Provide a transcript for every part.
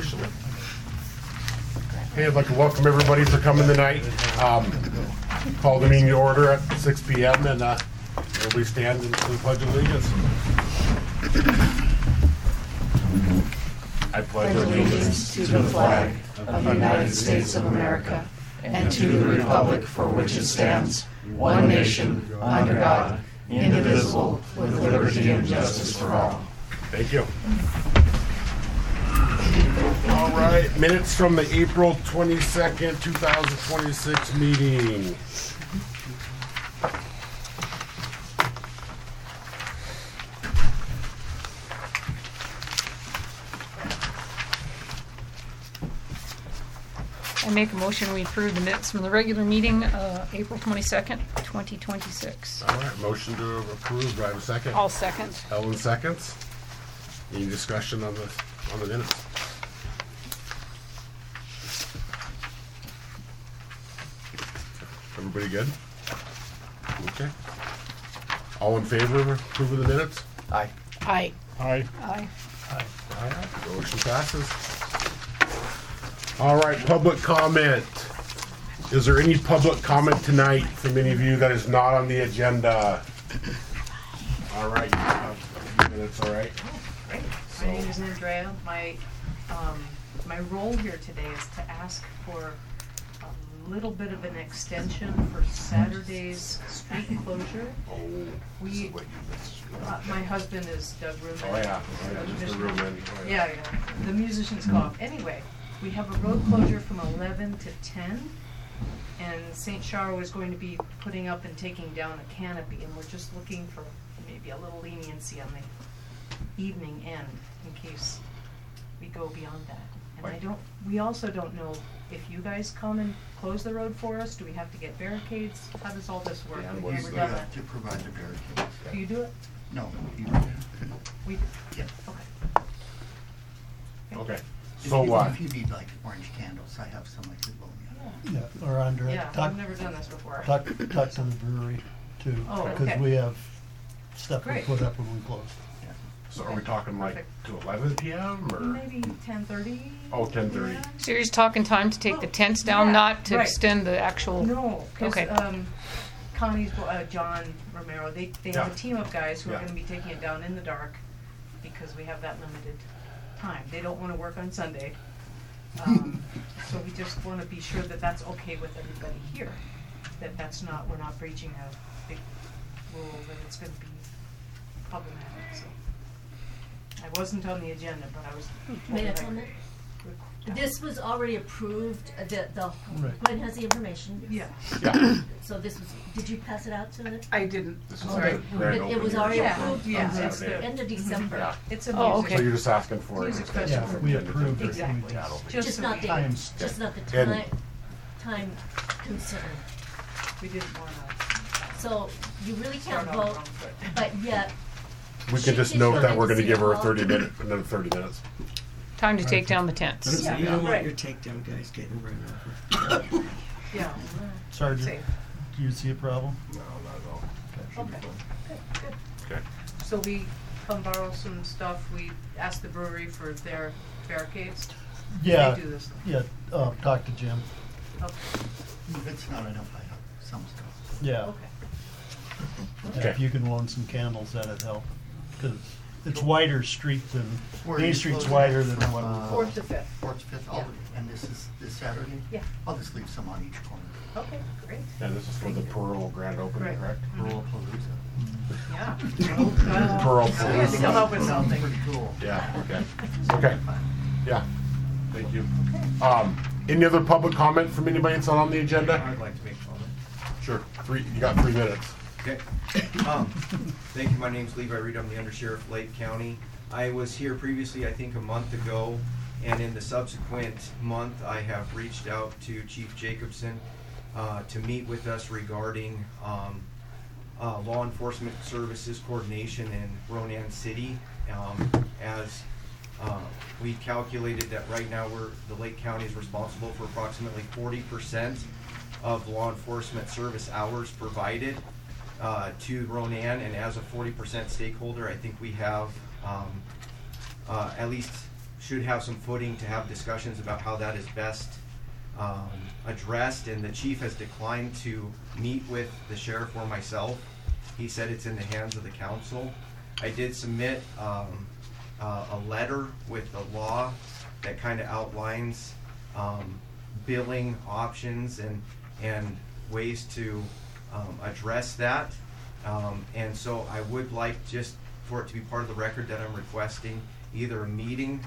motion. Hey, I'd like to welcome everybody for coming tonight. Call the meeting to order at 6 p.m. and everybody stand and the Pledge of Allegiance. I pledge allegiance to the flag of the United States of America and to the republic for which it stands, one nation, under God, indivisible, with liberty and justice for all. Thank you. All right, minutes from the April 22nd, 2026 meeting. I make a motion we approve the minutes from the regular meeting, April 22nd, 2026. All right, motion to approve. Do I have a second? All second. Ellen seconds. Any discussion on the minutes? Everybody good? Okay. All in favor of approving the minutes? Aye. Aye. Aye. Aye. Aye. Motion passes. All right, public comment. Is there any public comment tonight from any of you that is not on the agenda? All right, you have a few minutes, all right? My name is Andrea. My role here today is to ask for a little bit of an extension for Saturday's street closure. My husband is Doug Ruman. Oh, yeah. Just the room in. Oh, Yeah, the musician's co-op. Anyway, we have a road closure from 11 to 10, and St. Char was going to be putting up and taking down a canopy, and we're just looking for maybe a little leniency on the evening end in case we go beyond that. And we also don't know if you guys come and close the road for us. Do we have to get barricades? How does all this work? Have you ever We done have that? to provide the barricades. Do you do it? No, you We do. yeah. Okay. If So you- what? If you need like orange candles, I have some I could loan you. Yeah, or under it. Yeah, I've never done this before. Talk to the brewery too, Oh, because okay. we have stuff we Great. put up when we close. Yeah. So are we talking like to 11 p.m. or? Maybe 10:30? Oh, 10:30. Yeah. So you're just talking time to take the tents down, Yeah, not to right. extend the actual... No, because Okay. Connie's, John Romero, they have Yeah. a team of guys who are Yeah. going to be taking it down in the dark because we have that limited time. They don't want to work on Sunday. So we just want to be sure that that's okay with everybody here. That we're not breaching a big rule that it's going to be problematic. So I wasn't on the agenda, but I was. May I comment? Yeah. This was already approved, Right. Gwen has the information. Yeah. Yeah. So this was, did you pass it out to it? I didn't. This is Sorry. grand It was opening. already Yeah, approved yeah, on it's the the- end of December. Yeah. It's a Oh, music. So okay. you're just asking for an Music extension Yeah, festival. from we 10 to approved it. 10:30. Exactly. Yeah, okay. Just Just so not we- the, Times. just not the And- time concern. We didn't want to. So you really Start can't on the vote, wrong foot. but yet, We can just She note can that we're going to see give her a how- 30-minute, another 30 minutes. Time to take down the tents. Yeah, You don't want right. your takedown guys getting run over. Yeah. Sergeant, Safe. do you see a problem? No, not at all. Okay. Good, good. Okay. So we come borrow some stuff. We asked the brewery for their barricades. Yeah, They do this. yeah, talk to Jim. Okay. If it's not enough, I have some stuff. Yeah, Okay. yeah, if you can loan some candles, that'd help, because it's wider street than, Where are Main you Street's closing? wider than the one we Fourth closed. to fifth. Fourth, fifth, and this is this Saturday? Yeah. I'll just leave some on each corner. Okay, great. And this is for the Pearl grand opening, Right. correct? Rural Palooza. Yeah. Pearl We had to come up with something. Pretty cool. Yeah, okay. Okay. Yeah. Thank you. Any other public comment from anybody that's not on the agenda? I'd like to make a comment. Sure. You got 3 minutes. Okay. Thank you. My name's Levi Reed. I'm the undersheriff of Lake County. I was here previously, I think a month ago, and in the subsequent month, I have reached out to Chief Jacobson to meet with us regarding law enforcement services coordination in Ronan City. As we calculated that right now the Lake County is responsible for approximately 40% of law enforcement service hours provided to Ronan, and as a 40% stakeholder, I think we have at least should have some footing to have discussions about how that is best addressed, and the chief has declined to meet with the sheriff or myself. He said it's in the hands of the council. I did submit a letter with the law that kind of outlines billing options and ways to address that. And so I would like just for it to be part of the record that I'm requesting either a meeting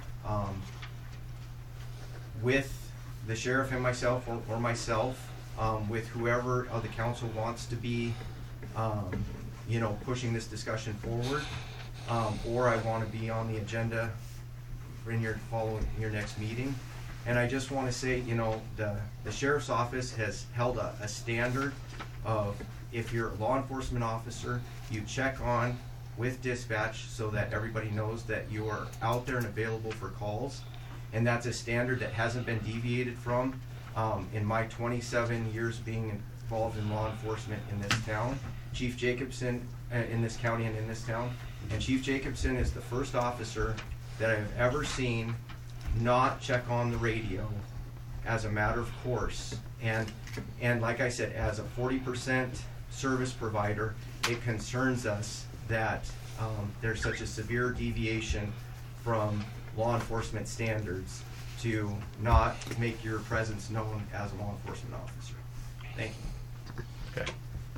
with the sheriff and myself, or myself, with whoever of the council wants to be, pushing this discussion forward, or I want to be on the agenda in your next meeting. And I just want to say, the sheriff's office has held a standard of, if you're a law enforcement officer, you check on with dispatch so that everybody knows that you are out there and available for calls. And that's a standard that hasn't been deviated from in my 27 years being involved in law enforcement in this town. Chief Jacobson, in this county and in this town. And Chief Jacobson is the first officer that I've ever seen not check on the radio as a matter of course. And like I said, as a 40% service provider, it concerns us that there's such a severe deviation from law enforcement standards to not make your presence known as a law enforcement officer. Thank you. Okay.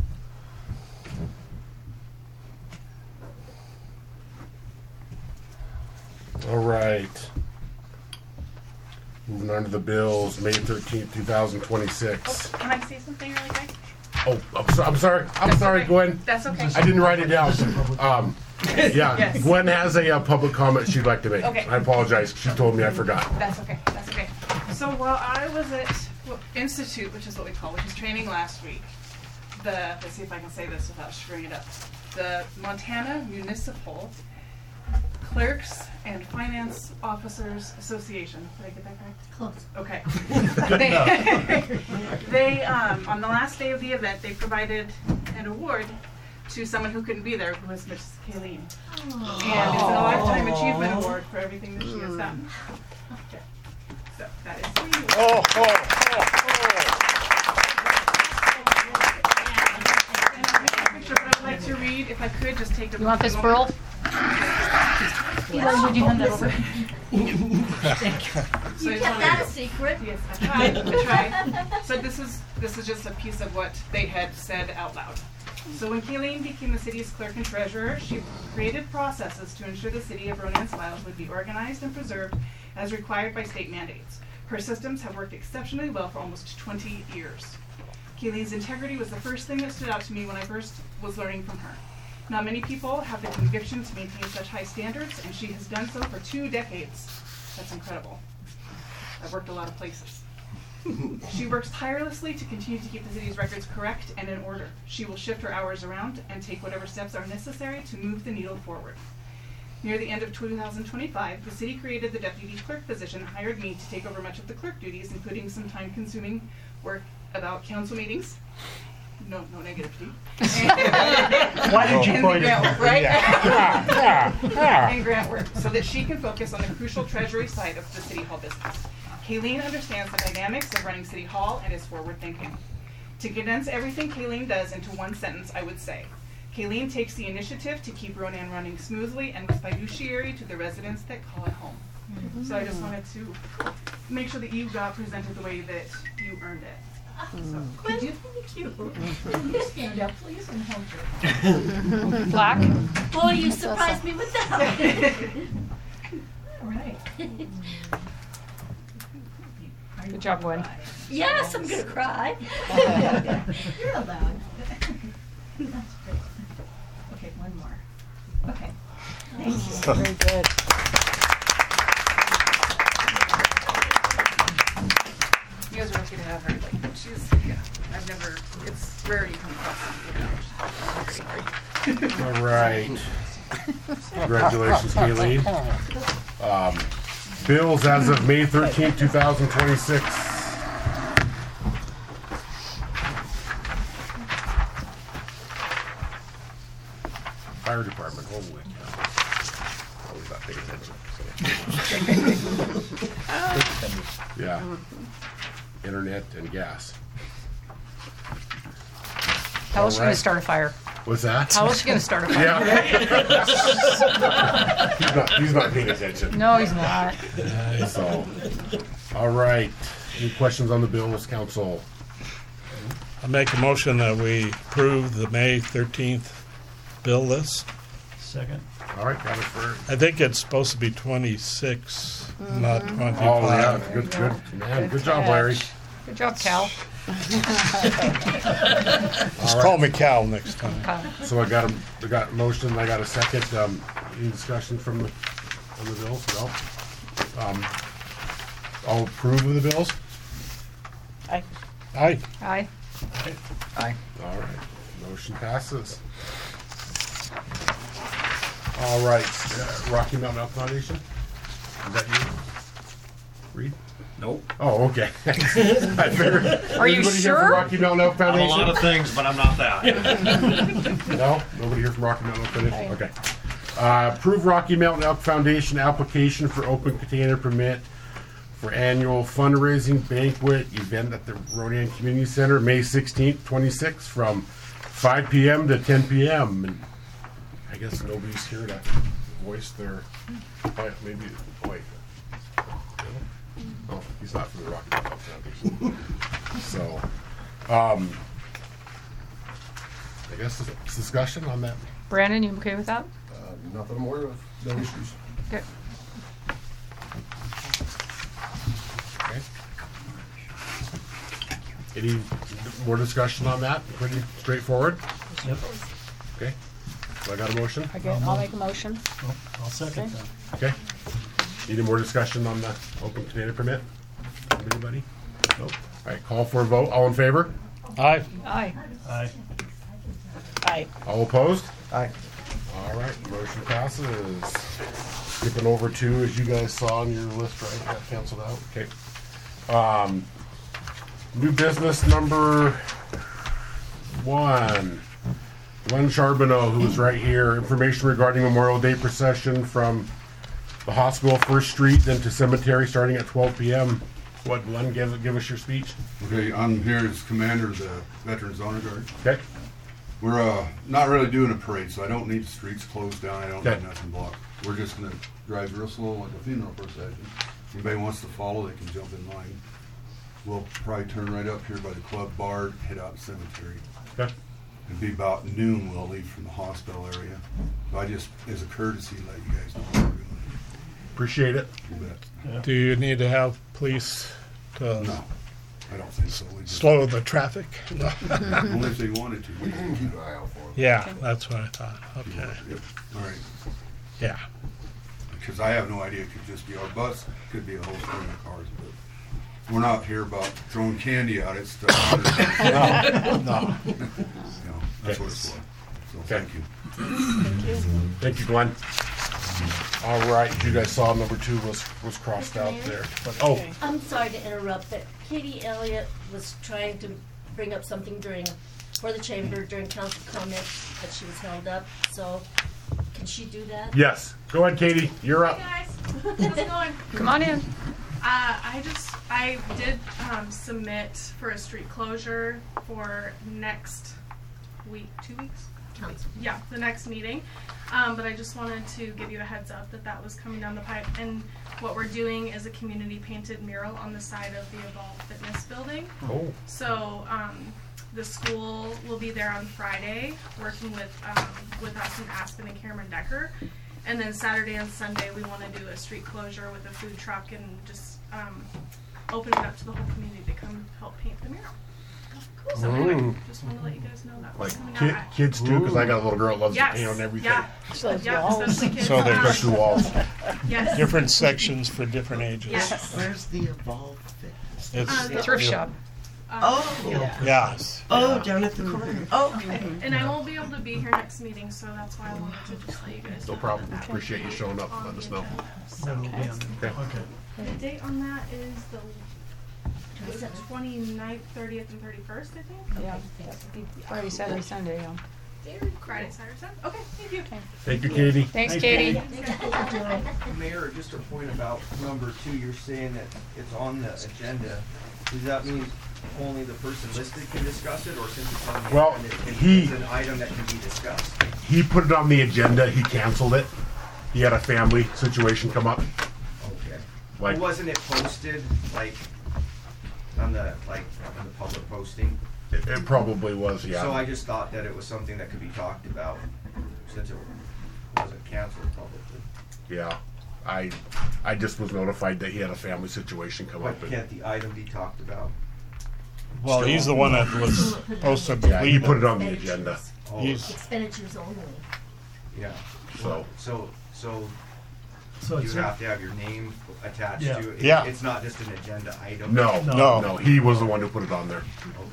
All right. Moving on to the bills, May 13th, 2026. Can I say something really quick? Oh, I'm sorry. I'm sorry, okay. Gwen. That's okay. I didn't write it down. Yeah, Yes. Gwen has a public comment she'd like to make. Okay. I apologize. She told me I forgot. That's okay. That's okay. So while I was at Institute, which is what we call, which is training last week, let's see if I can say this without screwing it up. The Montana Municipal Clerks and Finance Officers Association. Did I get that correct? Close. Okay. They on the last day of the event, they provided an award to someone who couldn't be there, who was Miss Kayleen. And it's a lifetime achievement award for everything that she has done. Okay. So that is for you. And I'd like to read, if I could, just take a You want this moment. burl? Eli, would you hand that over? So You I kept wanted- that a secret. Yes, I tried. So this is just a piece of what they had said out loud. So when Kayleen became the city's clerk and treasurer, she created processes to ensure the city of Ronan's files would be organized and preserved as required by state mandates. Her systems have worked exceptionally well for almost 20 years. Kayleen's integrity was the first thing that stood out to me when I first was learning from her. Not many people have the conviction to maintain such high standards, and she has done so for 2 decades. That's incredible. I've worked a lot of places. She works tirelessly to continue to keep the city's records correct and in order. She will shift her hours around and take whatever steps are necessary to move the needle forward. Near the end of 2025, the city created the deputy clerk position and hired me to take over much of the clerk duties, including some time-consuming work about council meetings. No negativity. Why did you point grant it? work, right? And grant work, so that she can focus on the crucial treasury side of the city hall business. Kayleen understands the dynamics of running City Hall and is forward-thinking. To condense everything Kayleen does into one sentence, I would say, Kayleen takes the initiative to keep Ronan running smoothly and was fiduciary to the residents that call it home. Mm-hmm. So I just wanted to make sure that you got presented the way that you earned it. So, Could you? Thank you. Can you stand up, please, and hold your... Black? Boy, you surprised me with that. all right. Good job, Gwen. Yes, I'm gonna cry. You're allowed. That's great. Okay, one more. Okay. Thank you. Very good. You guys are lucky to have her. Like, she's, I've never, it's rare you come across something. All right. Congratulations, Kayleen. Bills as of May 13th, 2026. Fire department, holy cow. not paying attention. So. Yeah. Internet and gas. How else are you All right. gonna start a fire? What's that? How else are you gonna start a fire? Yeah. he's not paying attention. No, he's not. So, all right. Any questions on the bills, council? I make a motion that we approve the May 13th bill list. Second. All right, got it for. I think it's supposed to be 26, not 25. Oh yeah, good, man. Good job, Larry. Good job, Cal. Just call me Cal next time. Cal. So I got a motion. I got a second. Any discussion on the bills? No. All approve of the bills? Aye. Aye. Aye. All right. Motion passes. All right. Rocky Mountain Elk Foundation. Is that you? Reed? Nope. Oh, okay. I figured. Are you Anybody here from sure? Rocky Mountain Elk I'm Foundation? a lot of things, but I'm not that. No? Nobody here from Rocky Mountain Elk Foundation? Okay. Approve Rocky Mountain Elk Foundation application for open container permit for annual fundraising banquet event at the Ronan Community Center, May 16th, 26th, from 5 p.m. to 10 p.m. And I guess nobody's here to voice their, maybe, wait. Oh, he's not from the Rocky Mountain Elk Foundation. So, I guess it's discussion on that. Brandon, you okay with that? Nothing I'm aware of. No issues. Okay. Okay. Any more discussion on that? Pretty straightforward? Yep. Okay. So I got a motion? I'll make a motion. Oh, I'll second that. Okay. Any more discussion on the open container permit? Anybody? Nope. All right, call for a vote. All in favor? Aye. Aye. Aye. Aye. All opposed? Aye. All right, motion passes. Skipping over to, as you guys saw on your list, right? Got canceled out. Okay. New business number 1. Glenn Charbonneau, who is right here. Information regarding Memorial Day procession from the hospital, First Street, then to cemetery, starting at 12 p.m. What, Glenn, give us your speech. Okay, I'm here as commander of the Veterans Honor Guard. Okay. We're not really doing a parade, so I don't need the streets closed down. I don't Okay. need nothing blocked. We're just gonna drive real slow like a funeral procession. If anybody wants to follow, they can jump in line. We'll probably turn right up here by the club bar, head out to cemetery. Okay. It'd be about noon we'll leave from the hospital area. So I just, as a courtesy, let you guys know what we're doing. Appreciate it. You bet. Do you need to have police to No, I don't think so. We just, slow the traffic? only if they wanted to. We can keep an eye out for them. Yeah, that's what I thought. Okay. Yep. All right. Yeah. Because I have no idea, it could just be our bus, could be a whole string of cars, but we're not here about throwing candy out, it's the, No. you know, that's what it's for. So, thank you. Thank you, Glenn. All right, you guys saw number 2 was crossed out there. Oh, I'm sorry to interrupt, but Katie Elliott was trying to bring up something for the chamber during council comments, but she was held up, so can she do that? yes. Go ahead, Katie. You're up. Hey guys, how's it going? Come on in. I did submit for a street closure for next week, 2 weeks? Council. Yeah, the next meeting. But I just wanted to give you a heads up that was coming down the pipe. And what we're doing is a community painted mural on the side of the Evolve Fitness building. Oh. So the school will be there on Friday, working with us and Aspen and Cameron Decker. And then Saturday and Sunday we want to do a street closure with a food truck and just open it up to the whole community to come help paint the mural. So anyway, just want to let you guys know that was coming out. Kids too, because I got a little girl that loves to paint on everything. Yeah, especially kids. So there's Especially walls. Yes. different sections for different ages. Yes. Where's the Evolve Fitness? It's Thrift shop. Oh, Yes. oh, down at the corner. Oh, okay. And I won't be able to be here next meeting, so that's why I wanted to just let you guys know. No problem. that Appreciate you will be showing up. on Let us the know. agenda. That'll be on there. Okay. The date on that is the 29th, 30th, and 31st, I think. Yeah. Friday, Saturday, Sunday, yeah. Friday, Saturday, Sunday. Okay, thank you. Thank you, Katie. Thanks, Katie. Mayor, just a point about number 2, you're saying that it's on the agenda. Does that mean only the person listed can discuss it, or since it's on the Well, agenda, he- it's an item that can be discussed? He put it on the agenda, he canceled it. He had a family situation come up. Okay. Like- Wasn't it posted, like, on the public posting? It probably was, yeah. So I just thought that it was something that could be talked about, since it wasn't canceled publicly. Yeah. I just was notified that he had a family situation come Why up. and- can't the item be talked about? Well, he's the one that was supposed to Yeah, he lead put it it. on the agenda. Oh, He's- Expenditures only. yeah. So- So You it's have to have your name attached Yeah. to it. Yeah. It's not just an agenda item. No, he was the one who put it on there.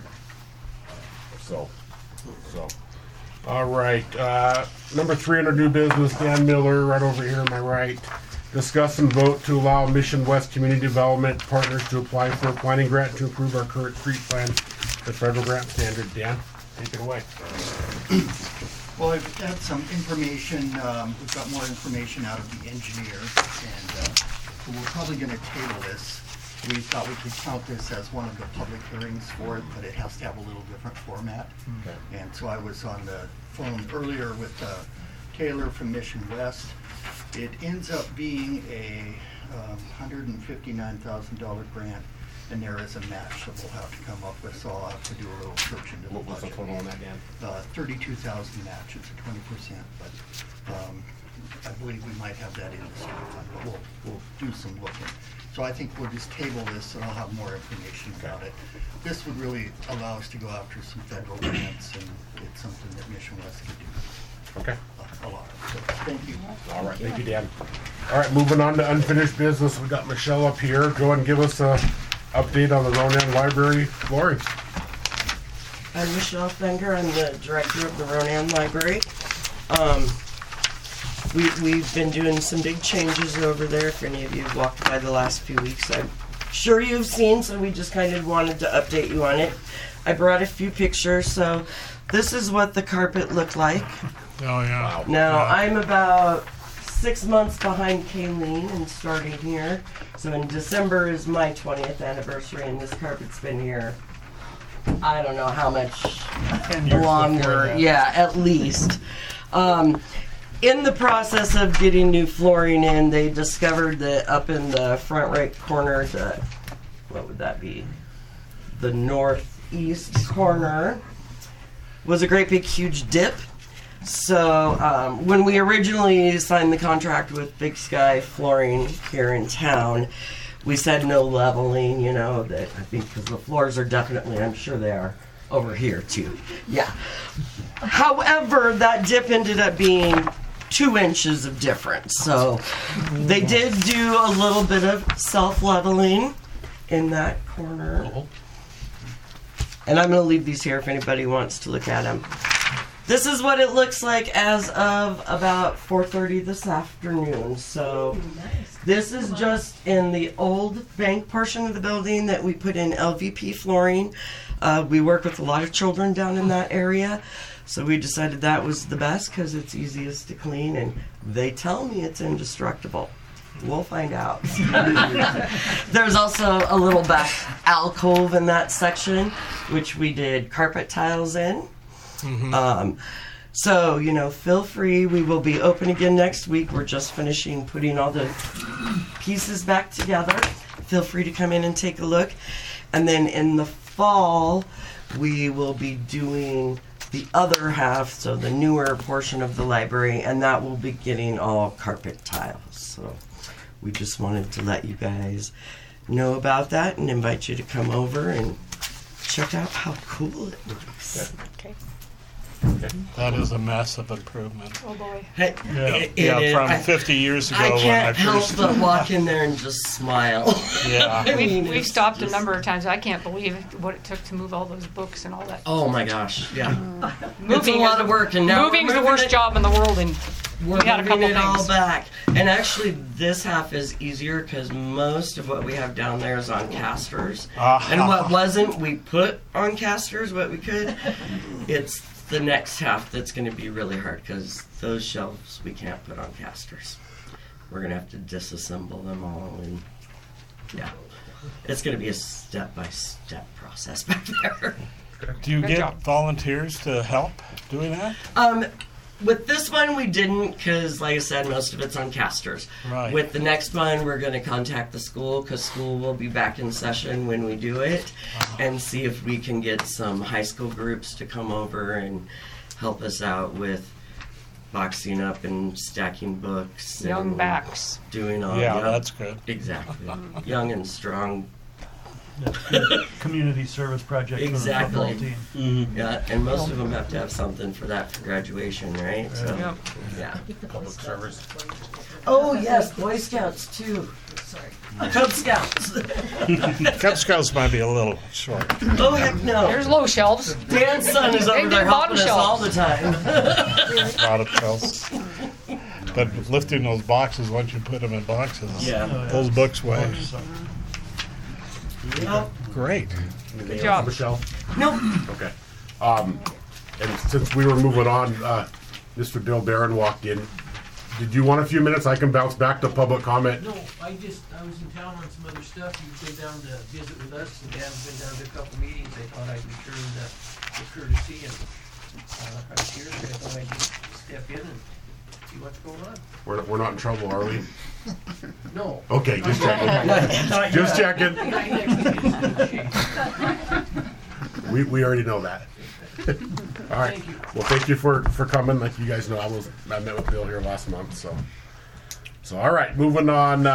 So, all right. Number 3 under new business, Dan Miller, right over here, am I right? Discuss and vote to allow Mission West Community Development Partners to apply for a planning grant to improve our current street plan to federal grant standard. Dan, take it away. Well, I've had some information, we've got more information out of the engineer, and we're probably gonna table this. We thought we could count this as one of the public hearings for it, but it has to have a little different format. Okay. And so I was on the phone earlier with Taylor from Mission West. It ends up being a $159,000 grant, and there is a match that we'll have to come up with, so I'll have to do a little search into the What was the budget. total on that, Dan? 32,000 match, it's a 20%, but I believe we might have that in the sewer fund, but we'll do some looking. So I think we'll just table this, and I'll have more information about it. This would really allow us to go after some federal grants, and it's something that Mission West could do Okay. a lot of. So, thank you. All right, thank you, Dan. All right, moving on to unfinished business. We got Michelle up here. Go ahead and give us a update on the Ronan Library flooring. I'm Michelle Fenger. I'm the director of the Ronan Library. We've been doing some big changes over there. If any of you have walked by the last few weeks, I'm sure you've seen, so we just kind of wanted to update you on it. I brought a few pictures. So this is what the carpet looked like. Oh, yeah. Now, I'm about 6 months behind Kayleen in starting here. So in December is my 20th anniversary, and this carpet's been here, I don't know how much 10 years before longer. that. Yeah, at least. In the process of getting new flooring in, they discovered that up in the front right corner, what would that be? The northeast corner was a great big huge dip. So when we originally signed the contract with Big Sky Flooring here in town, we said no leveling, that I think because the floors are definitely, I'm sure they are, over here too. Yeah. However, that dip ended up being 2 inches of difference. So they did do a little bit of self-leveling in that corner. And I'm going to leave these here if anybody wants to look at them. This is what it looks like as of about 4:30 this afternoon. So this is just in the old bank portion of the building that we put in LVP flooring. We work with a lot of children down in that area. So we decided that was the best because it's easiest to clean, and they tell me it's indestructible. We'll find out. There's also a little back alcove in that section, which we did carpet tiles in. So, feel free. We will be open again next week. We're just finishing putting all the pieces back together. Feel free to come in and take a look. And then in the fall, we will be doing the other half, so the newer portion of the library, and that will be getting all carpet tiles. So we just wanted to let you guys know about that and invite you to come over and check out how cool it looks. Okay. That is a massive improvement. Oh boy. Yeah, from 50 years ago I when I can't help first. but walk in there and just smile. Yeah. I mean, We've it's stopped a just- number of times. I can't believe what it took to move all those books and all that. Oh my gosh, yeah. Moving It's a lot of work, and now moving's we're the moving worst it- job in the world, and We're we had a moving couple it all things. back. And actually, this half is easier because most of what we have down there is on casters. And what wasn't, we put on casters what we could. It's the next half that's going to be really hard because those shelves we can't put on casters. We're going to have to disassemble them all, and yeah, it's going to be a step-by-step process back there. Do you Good get job. volunteers to help doing that? With this one, we didn't because, like I said, most of it's on casters. Right. With the next one, we're going to contact the school because school will be back in session when we do it, and see if we can get some high school groups to come over and help us out with boxing up and stacking books. Young and backs. Doing all. Yeah, yep, that's good. Exactly. Young and strong. That's good. Community service project Exactly. for the football team. Yeah, and most of them have to have something for that for graduation, right? So, Yep. yeah. Public service. Oh yes, Boy Scouts too. Cub Scouts. Cub Scouts might be a little short. Oh heck no. There's low shelves. Dan's son is over They there do bottom helping us all the shelves. time. A lot of shelves. But lifting those boxes, once you put them in boxes, Yeah. those books weigh. Yep. Great. Anything job. else, Michelle? Nope. Okay. And since we were moving on, Mr. Bill Barron walked in. Did you want a few minutes? I can bounce back to public comment. No, I was in town on some other stuff. You've been down to visit with us, and Dan's been down to a couple meetings. I thought I'd return the courtesy, and I was here, and I thought I'd just step in and see what's going on. We're not in trouble, are we? No. Okay, just checking. Not Just yet. checking. My next is in shape. We already know that. All right. Thank you. Well, thank you for coming. Like you guys know, I met with Bill here last month. So all right, moving on.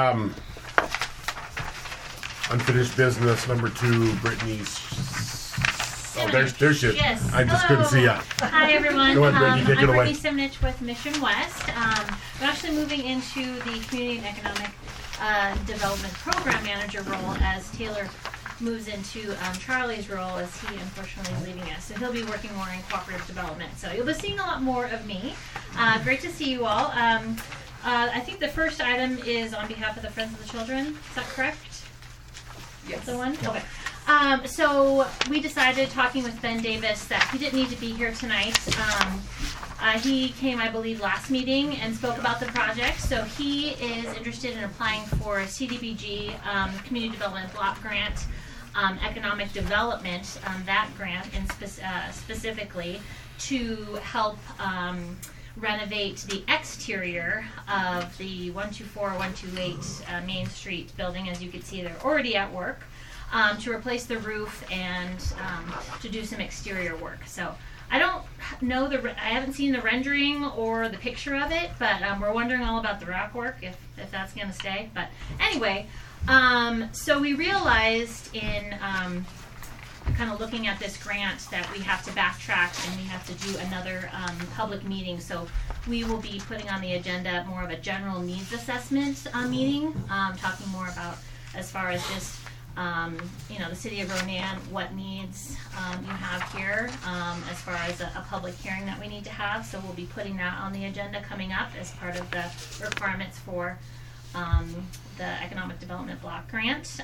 Unfinished business number 2. Brittany's. Oh, there's she is. Yes. I just couldn't see ya. Hi, everyone. Go ahead, Brittany, take I'm it away. Brittany Simnich with Mission West. We're actually moving into the Community and Economic Development Program Manager role as Taylor moves into Charlie's role as he unfortunately is leaving us. So he'll be working more in cooperative development. So you'll be seeing a lot more of me. Great to see you all. I think the first item is on behalf of the Friends of the Children. Is that correct? Yes. The one? Okay. So we decided, talking with Ben Davis, that he didn't need to be here tonight. He came, I believe, last meeting and spoke about the project. So he is interested in applying for a CDBG Community Development Block Grant, Economic Development, that grant, and specifically to help renovate the exterior of the 124, 128 Main Street building. As you can see, they're already at work. To replace the roof and to do some exterior work. So I don't know I haven't seen the rendering or the picture of it, but we're wondering all about the rock work, if that's going to stay. But anyway, so we realized in kind of looking at this grant that we have to backtrack and we have to do another public meeting. So we will be putting on the agenda more of a general needs assessment meeting, talking more about as far as just the city of Ronan, what needs you have here as far as a public hearing that we need to have. So we'll be putting that on the agenda coming up as part of the requirements for the Economic Development Block Grant.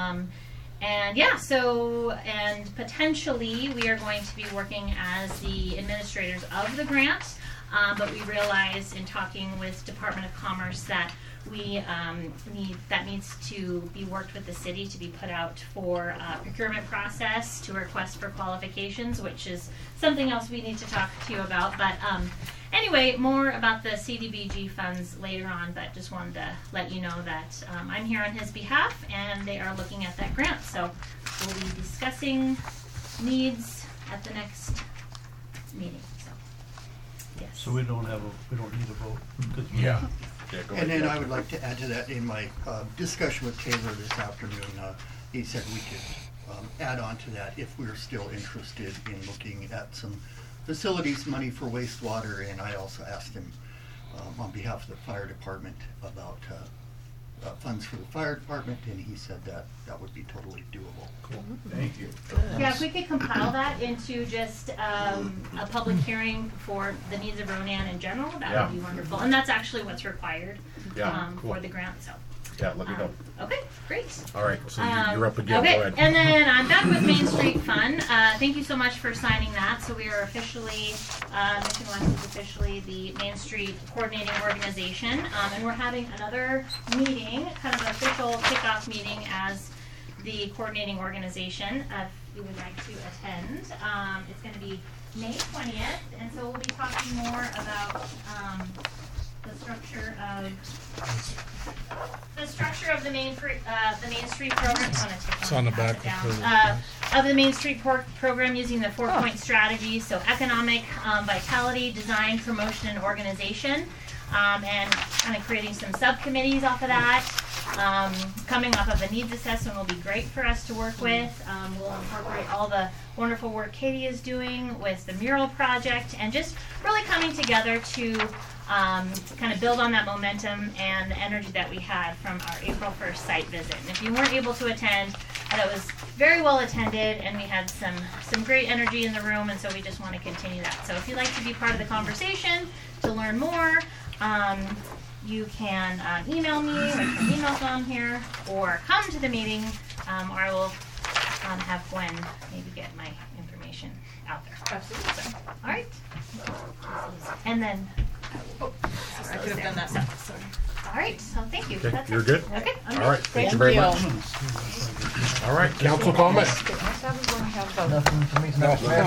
And potentially we are going to be working as the administrators of the grant, but we realized in talking with Department of Commerce that we needs to be worked with the city to be put out for procurement process to request for qualifications, which is something else we need to talk to you about. But anyway, more about the CDBG funds later on, but just wanted to let you know that I'm here on his behalf and they are looking at that grant. So we'll be discussing needs at the next meeting. So yes. So we don't need a vote. Yeah. And then I would like to add to that, in my discussion with Taylor this afternoon, he said we could add on to that if we're still interested in looking at some facilities money for wastewater. And I also asked him on behalf of the fire department about funds for the fire department, and he said that that would be totally doable. Cool. Thank you. Yeah, if we could compile that into just a public hearing for the needs of Ronan in general, that would be wonderful. And that's actually what's required Cool. for the grant. So. Yeah, let me know. Okay, great. All right, so you're up again. Okay, Go ahead. and then I'm back with Main Street Fun. thank you so much for signing that. So we are officially, Mission West is officially the Main Street Coordinating Organization. And we're having another meeting, kind of an official kickoff meeting as the coordinating organization. If you would like to attend, it's going to be May 20th. And so we'll be talking more about the structure of the Main Street program. It's on the back Of the Main Street program using the 4-point strategy. So economic vitality, design, promotion, and organization, and kind of creating some subcommittees off of that. Coming off of a needs assessment will be great for us to work with. We'll incorporate all the wonderful work Katie is doing with the mural project, and just really coming together to kind of build on that momentum and the energy that we had from our April 1st site visit. And if you weren't able to attend, that was very well attended, and we had some great energy in the room, and so we just want to continue that. So if you'd like to be part of the conversation, to learn more, you can email me, or my email's on here, or come to the meeting, or I will have Gwen maybe get my information out there. Absolutely. So, all right. And then, I could have done that. Sorry. all right, so thank you. Okay, That's you're it. good? Okay. I'm All good. right, thank you very much. All right, council comment. Nothing for me.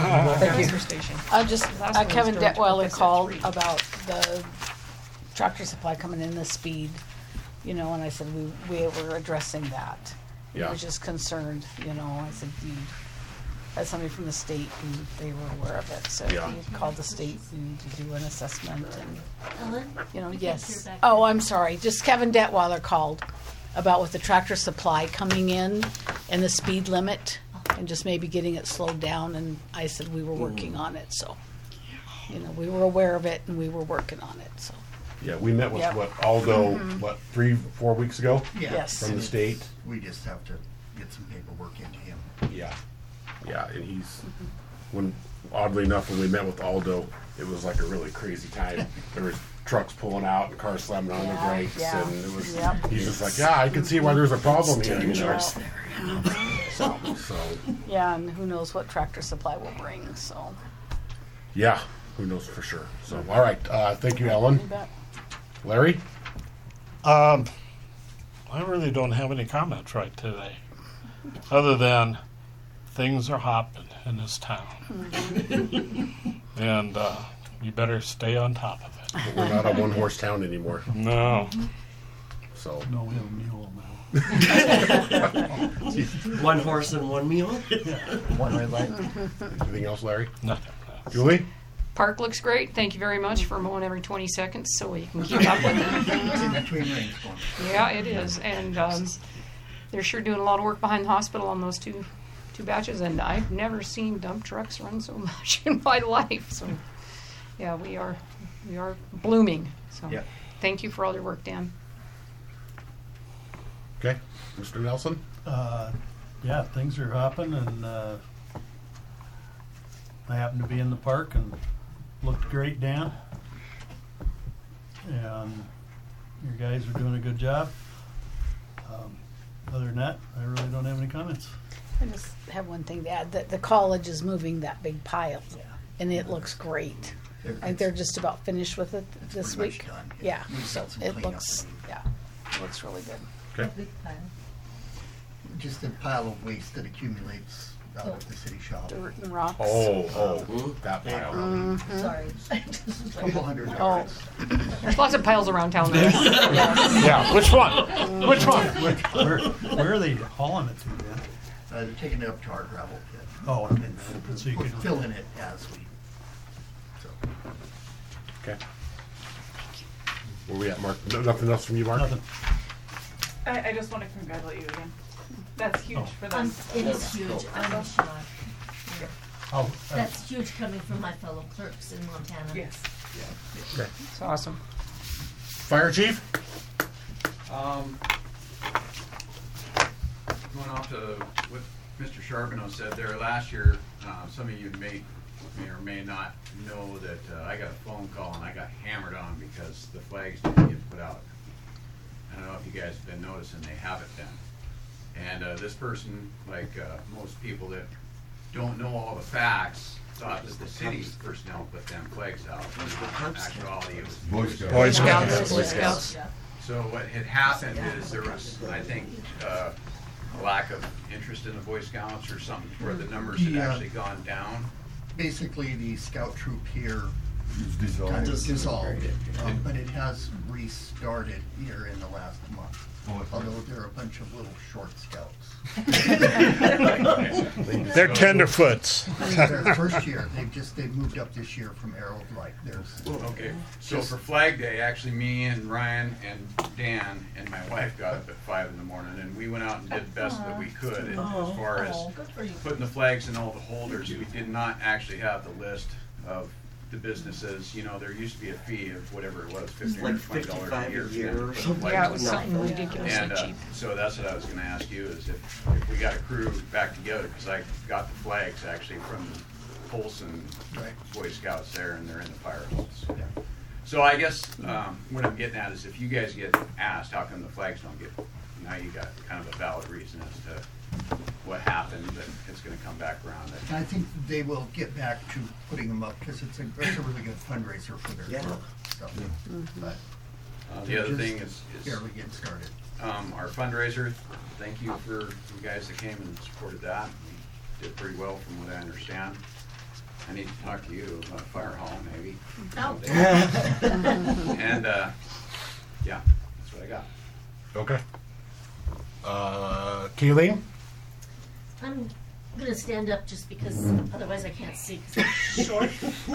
Kevin Detweiler called about the Tractor Supply coming in the speed, and I said we were addressing that. Yeah. He was just concerned, I said, you had somebody from the state and they were aware of it, so Yeah. he called the state and to do an assessment and, Ellen? I can't yes. hear back. Oh, I'm sorry, just Kevin Detweiler called about with the Tractor Supply coming in and the speed limit and just maybe getting it slowed down, and I said we were working on it, so, we were aware of it and we were working on it, so. Yeah, we met with, Yep. Aldo, 3-4 weeks ago? Yeah. Yes. From the state? We just have to get some paperwork into him. Yeah. Yeah, and oddly enough, when we met with Aldo, it was like a really crazy time. There was trucks pulling out and cars slamming on the brakes, yeah. and it was, Yep. he's just like, yeah, I can see why there's a problem here, So, Yeah, and who knows what Tractor Supply will bring, so. yeah, who knows for sure. So, all right, thank you, Ellen. You bet. Larry? I really don't have any comments right today, other than things are hopping in this town, and you better stay on top of it. But we're not a one-horse town anymore. No. So. No, we have a mule now. One horse and one mule. One red light. Anything else, Larry? Nothing. Julie? Park looks great. Thank you very much for mowing every 20 seconds so we can keep up with it. It's in between rings going. Yeah, it is. And they're sure doing a lot of work behind the hospital on those two batches. And I've never seen dump trucks run so much in my life. So, yeah, we are blooming. So, Yep. thank you for all your work, Dan. Okay. Mr. Nelson? Yeah, things are hopping, and I happened to be in the park and looked great, Dan. And your guys are doing a good job. Other than that, I really don't have any comments. I just have one thing to add, that the college is moving that big pile, and it looks great. I think they're just about finished with it this pretty much week. done. Yeah, We've so got some it cleanup looks, to do. it looks really good. Okay. Just a pile of waste that accumulates out at the city shop. Dirt and rocks. Oh, that pile. Sorry. Couple hundred Oh, yards. There's lots of piles around town there. Yeah, which one? Which one? Where are they hauling it to, Dan? They're taking it up to our gravel pit. Oh, and so you We're can filling it as we. So. Okay. Where we at, Mark? Nothing else from you, Mark? Nothing. I just want to congratulate you again. That's huge for them. It is huge. I'm sure. Oh, That's huge coming from my fellow clerks in Montana. Yes. Okay. It's awesome. Fire chief? Going off to what Mr. Charbonneau said there last year, some of you may or may not know that I got a phone call and I got hammered on because the flags didn't get put out. I don't know if you guys have been noticing, they haven't been. And this person, like most people that don't know all the facts, thought that the city personnel put them flags out. In actuality, it was Boy Scouts. Boy Scouts. Boy Scouts. So what had happened is there was, I think, a lack of interest in the Boy Scouts or something where the numbers had Yeah. actually gone down. Basically, the scout troop here It's dissolved. kind of dissolved, but it has restarted here in the last month. Although there are a bunch of little short scouts. They're tenderfoots. Their first year, they've moved up this year from Arrow Light. There's Okay, so for Flag Day, actually me and Ryan and Dan and my wife got up at 5 in the morning and we went out and did the best that we could. And as far as putting the flags in all the holders, we did not actually have the list of the businesses. You know, there used to be a fee of whatever it was, $15 or $20 a year. Yeah, it was something ridiculously And cheap. so that's what I was gonna ask you, is if we got a crew back together, because I got the flags actually from Polson Boy Scouts there, and they're in the fire halls. So I guess, what I'm getting at is if you guys get asked, how come the flags don't get, now you got kind of a valid reason as to what happened, but it's gonna come back around. I think they will get back to putting them up because it's a really good fundraiser for their group. So, but The other just thing is barely getting started. Our fundraiser, thank you for you guys that came and supported that. We did pretty well from what I understand. I need to talk to you about fire hall maybe. Oh. And, yeah, that's what I got. Okay. Kayleen? I'm gonna stand up just because otherwise I can't see because I'm short.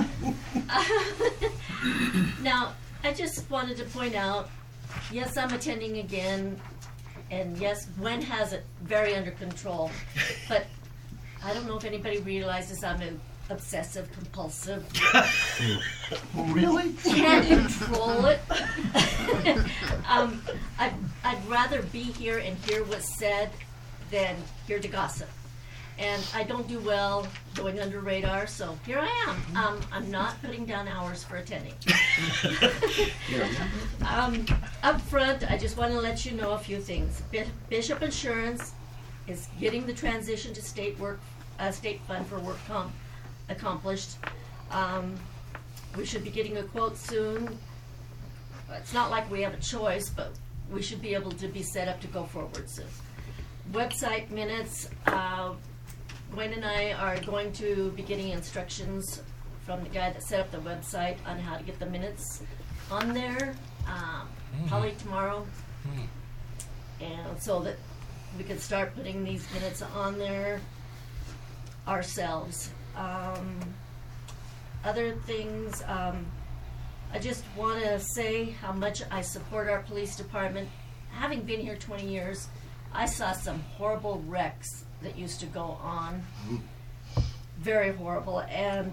Now, I just wanted to point out, yes, I'm attending again, and yes, Gwen has it very under control, but I don't know if anybody realizes I'm an obsessive compulsive. Really? Can't control it. I'd rather be here and hear what's said than hear the gossip. And I don't do well going under radar, so here I am. I'm not putting down hours for attending. Up front, I just want to let you know a few things. Bishop Insurance is getting the transition to state fund for work comp accomplished. We should be getting a quote soon. It's not like we have a choice, but we should be able to be set up to go forward soon. Website minutes, Gwen and I are going to be getting instructions from the guy that set up the website on how to get the minutes on there, probably tomorrow. And so that we can start putting these minutes on there ourselves. Other things, I just want to say how much I support our police department. Having been here 20 years, I saw some horrible wrecks that used to go on. Very horrible. And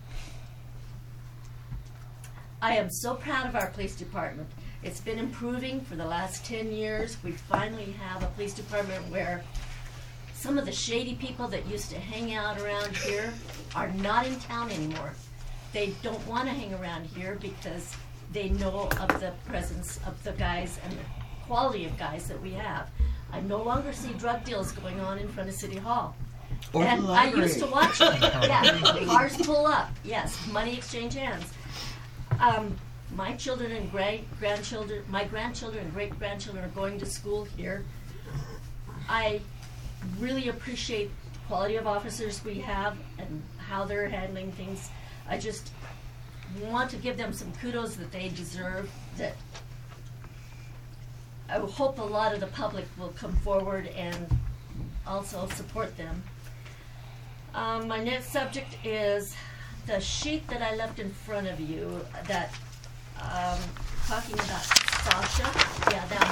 I am so proud of our police department. It's been improving for the last 10 years. We finally have a police department where some of the shady people that used to hang out around here are not in town anymore. They don't want to hang around here because they know of the presence of the guys and the quality of guys that we have. I no longer see drug deals going on in front of City Hall. Or And the I library. used to watch them. Yeah, cars pull up. Yes, money exchange hands. My children and grandchildren, my grandchildren and great-grandchildren are going to school here. I really appreciate the quality of officers we have and how they're handling things. I just want to give them some kudos that they deserve, that I hope a lot of the public will come forward and also support them. My next subject is the sheet that I left in front of you that talking about Sasha. Yeah, that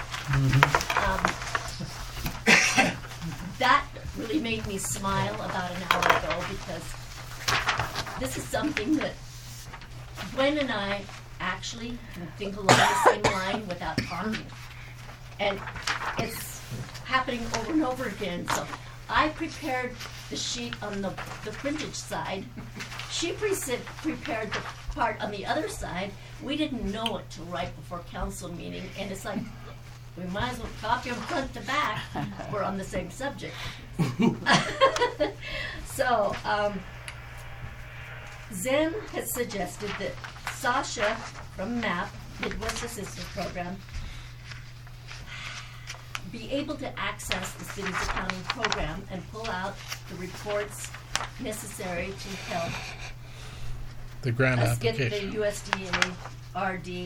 one. That really made me smile about an hour ago because this is something that Gwen and I actually can think along the same line without talking. And it's happening over and over again. So I prepared the sheet on the printage side. She prepared the part on the other side. We didn't know it till right before council meeting, and it's like, we might as well copy them front to back. We're on the same subject. So, Zen has suggested that Sasha from MAP, Midwest Assistance Program, be able to access the city's accounting program and pull out the reports necessary to help The grant us get the application. USDA RD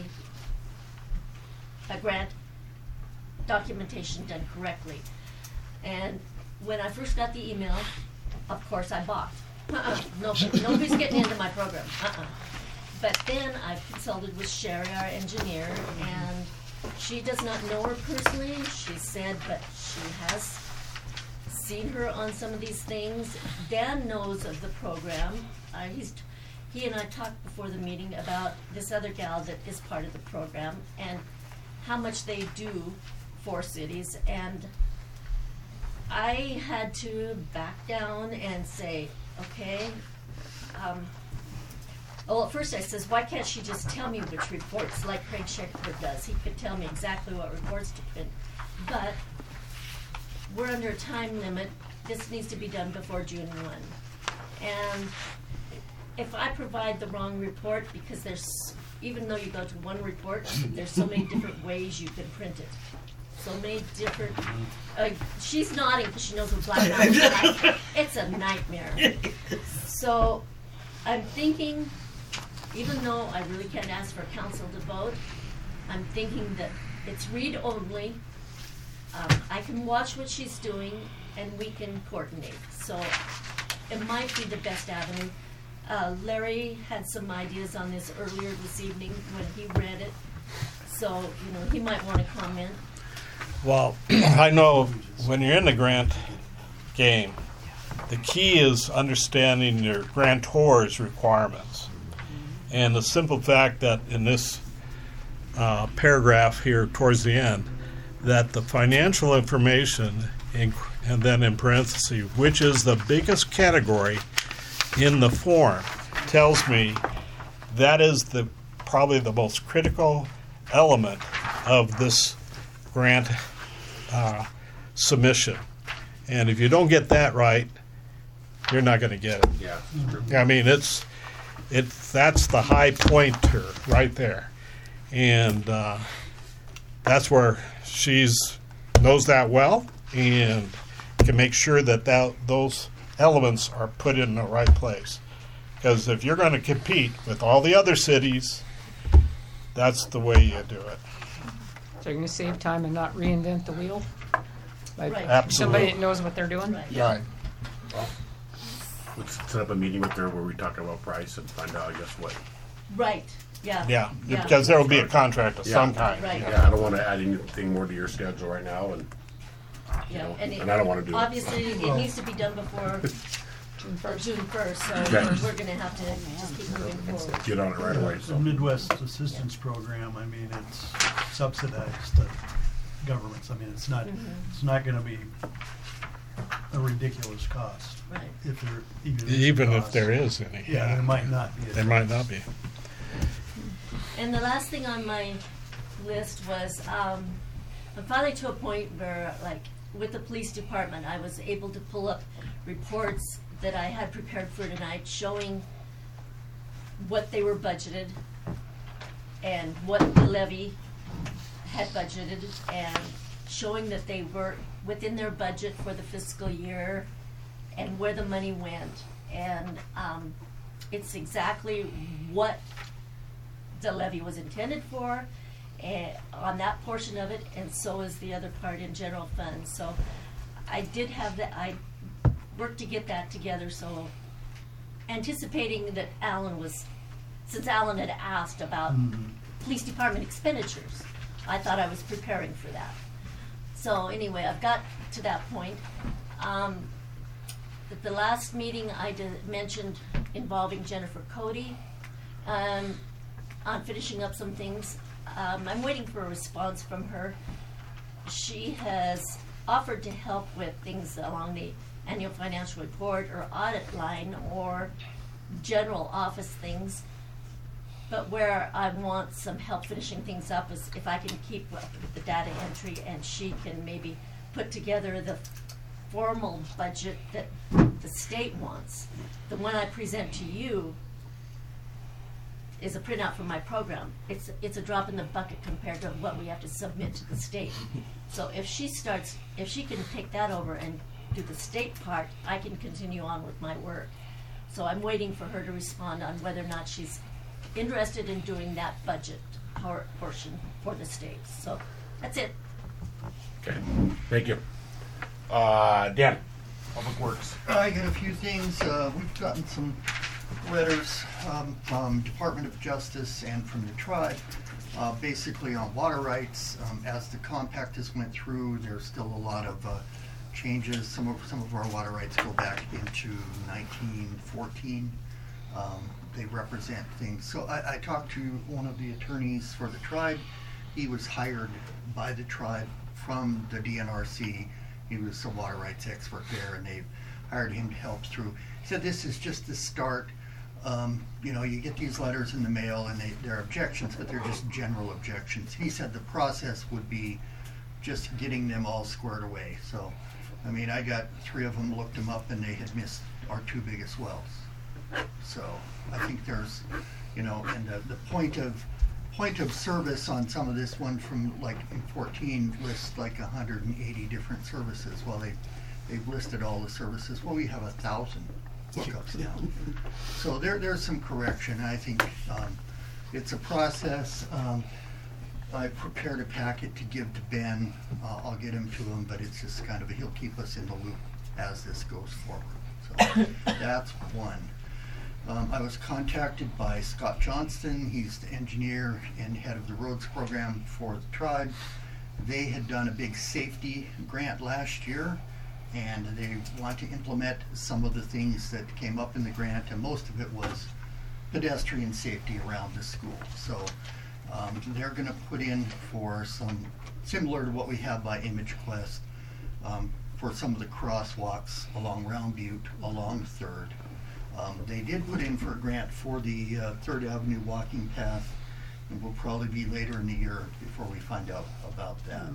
grant documentation done correctly. And when I first got the email, of course I balked. Nobody's getting into my program. But then I consulted with Sherry, our engineer, and she does not know her personally. She said, but she has seen her on some of these things. Dan knows of the program. He and I talked before the meeting about this other gal that is part of the program and how much they do for cities. And I had to back down and say, okay, well, at first I says, why can't she just tell me which reports, like Craig Shepherd does? He could tell me exactly what reports to print. But we're under a time limit. This needs to be done before June 1. And if I provide the wrong report, because even though you go to one report, there's so many different ways you can print it. So many different, she's nodding because she knows what black and white is like. It's a nightmare. So I'm thinking, even though I really can't ask for council to vote, I'm thinking that it's read only. I can watch what she's doing and we can coordinate. So it might be the best avenue. Larry had some ideas on this earlier this evening when he read it. So, he might want to comment. Well, I know when you're in the grant game, the key is understanding your grantor's requirements. And the simple fact that in this paragraph here towards the end, that the financial information, and then in parentheses, which is the biggest category in the form, tells me that is probably the most critical element of this grant submission. And if you don't get that right, you're not going to get it. Yeah. I mean, that's the high pointer right there, and that's where she's knows that well and can make sure that those elements are put in the right place. Because if you're going to compete with all the other cities, that's the way you do it. So you're going to save time and not reinvent the wheel? By Right. Absolutely. somebody that knows what they're doing? Right. Well, let's set up a meeting with her where we talk about price and find out, I guess, what. Right, yeah. Yeah, because there will be a contract of some kind. Right. Yeah, I don't want to add anything more to your schedule right now, and Yeah, and I don't want to do it. obviously, it needs to be done before June 1st, so Okay. we're going to have to just keep moving forward. Get on it right away. The So Midwest Assistance Program, I mean, it's subsidized to governments. I mean, it's not going to be a ridiculous cost. Right. If there even Even is a if cost. there is any. Yeah, there might not be. There might not be. And the last thing on my list was, I'm finally to a point where, like, with the police department, I was able to pull up reports that I had prepared for tonight showing what they were budgeted and what the levy had budgeted, and showing that they were within their budget for the fiscal year and where the money went. And it's exactly what the levy was intended for on that portion of it, and so is the other part in general fund. So I did have that, I worked to get that together, so anticipating that since Alan had asked about police department expenditures, I thought I was preparing for that. So anyway, I've got to that point. At the last meeting I mentioned involving Jennifer Cody on finishing up some things. I'm waiting for a response from her. She has offered to help with things along the annual financial report or audit line or general office things. But where I want some help finishing things up is if I can keep up with the data entry and she can maybe put together the formal budget that the state wants. The one I present to you is a printout from my program. It's a drop in the bucket compared to what we have to submit to the state. So if she can take that over and do the state part, I can continue on with my work. So I'm waiting for her to respond on whether or not she's interested in doing that budget portion for the state. So that's it. Okay, thank you. Dan, Public Works. I got a few things. We've gotten some letters from Department of Justice and from the tribe, basically on water rights. As the compact has went through, there's still a lot of changes. Some of our water rights go back into 1914. They represent things. So I talked to one of the attorneys for the tribe. He was hired by the tribe from the DNRC. He was a water rights expert there, and they hired him to help through. He said this is just the start. You know, you get these letters in the mail, and they're objections, but they're just general objections. He said the process would be just getting them all squared away. So, I mean, I got 3 of them, looked them up, and they had missed our 2 biggest wells. So I think there's, you know, and the point of service on some of this one from like in 14 lists like 180 different services. Well, they've listed all the services. Well, we have 1,000 hookups now. So there's some correction. I think it's a process. I prepared a packet to give to Ben. I'll get him to him, but it's just kind of he'll keep us in the loop as this goes forward. So that's one. I was contacted by Scott Johnston. He's the engineer and head of the roads program for the tribe. They had done a big safety grant last year, and they want to implement some of the things that came up in the grant, and most of it was pedestrian safety around the school. So they're going to put in for some, similar to what we have by ImageQuest, for some of the crosswalks along Round Butte, along 3rd. They did put in for a grant for the 3rd Avenue walking path, and will probably be later in the year before we find out about that.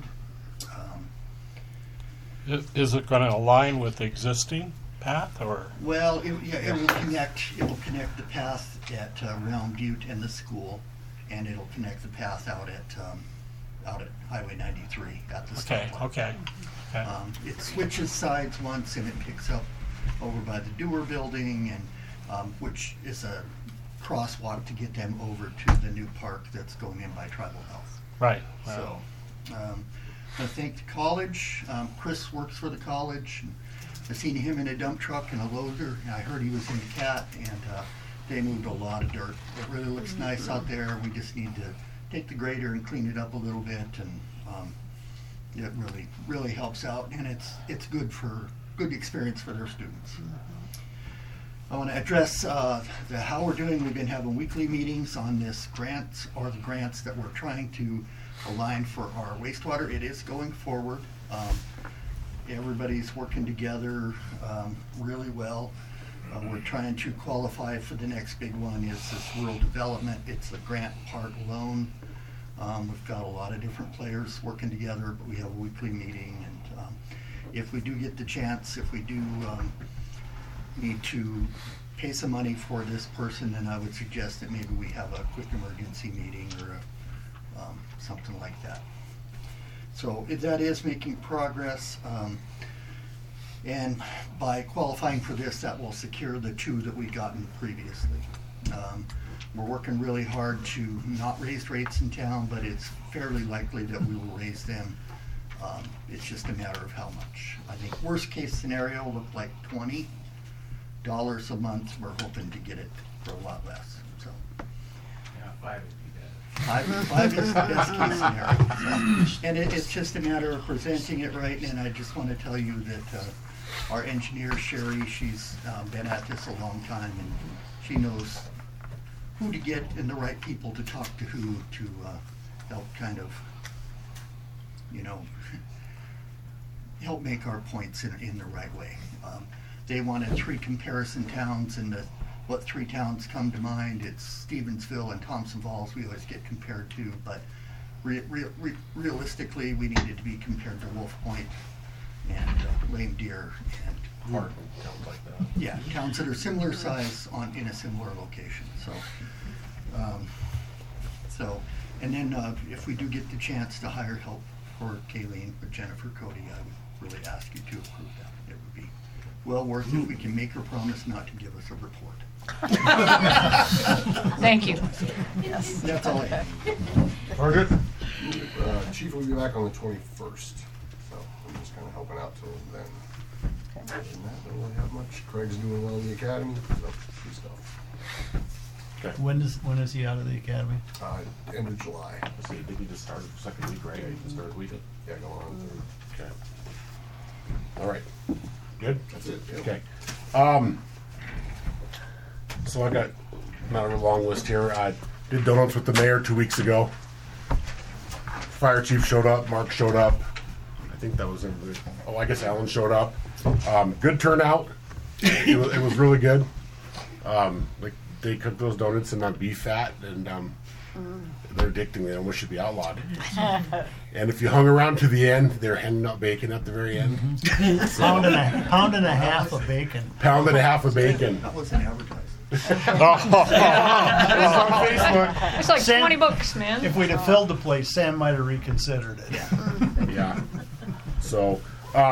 Is it going to align with the existing path, or? Well, it will connect. It will connect the path at Round Butte and the school, and it'll connect the path out at Highway 93 at the stoplight. Okay. It switches sides once, and it picks up over by the Dewar building, and which is a crosswalk to get them over to the new park that's going in by Tribal Health. Right. So, I thank the college. Chris works for the college. I've seen him in a dump truck and a loader. I heard he was in the CAT, and they moved a lot of dirt. It really looks nice out there. We just need to take the grader and clean it up a little bit, and it really helps out, and it's good experience for their students. I want to address how we're doing. We've been having weekly meetings on this grants, or the grants that we're trying to align for our wastewater. It is going forward. Everybody's working together really well. We're trying to qualify for the next big one is this rural development. It's the grant part alone. We've got a lot of different players working together, but we have a weekly meeting, and if we do get the chance, if we do need to pay some money for this person, then I would suggest that maybe we have a quick emergency meeting or something like that. So that is making progress, and by qualifying for this, that will secure the 2 that we've gotten previously. We're working really hard to not raise rates in town, but it's fairly likely that we will raise them. It's just a matter of how much. I think worst case scenario looked like $20 a month. We're hoping to get it for a lot less. So Yeah, 5 would be better. 5 is the best case scenario. So, and it's just a matter of presenting it right. And I just want to tell you that our engineer, Sherry, she's been at this a long time, and she knows who to get and the right people to talk to who to help kind of, help make our points in the right way. They wanted 3 comparison towns, and what 3 towns come to mind, it's Stevensville and Thompson Falls we always get compared to, but realistically we needed to be compared to Wolf Point and Lame Deer and Park and towns like that. Yeah, towns that are similar size in a similar location, so. And then if we do get the chance to hire help for Kayleen with Jennifer Cody, I would really ask you to approve that. It would be well worth it if we can make her promise not to give us a report. Thank you. Yes. That's all I have. Margaret? Chief will be back on the 21st, so I'm just kind of helping out till then. Other than that, don't really have much. Craig's doing well in the academy, so good stuff. Okay. When is he out of the academy? End of July. Let's see, did he just start the second week, right? Yeah, Just started week? Yeah, going on through. Okay. All right. Good? That's it. Yeah. Okay. So I got not a long list here. I did donuts with the mayor 2 weeks ago. Fire chief showed up. Mark showed up. I think that was everybody. Oh, I guess Alan showed up. Good turnout. It was really good. Like they cooked those donuts in beef fat, and they're addicting. They almost should be outlawed. And if you hung around to the end, they're handing out bacon at the very end. Pound and a half of bacon. Pound and a half of bacon. That was an advertisement. It's on Facebook. It's like Sam, $20, man. If we'd have filled the place, Sam might have reconsidered it. Yeah. So,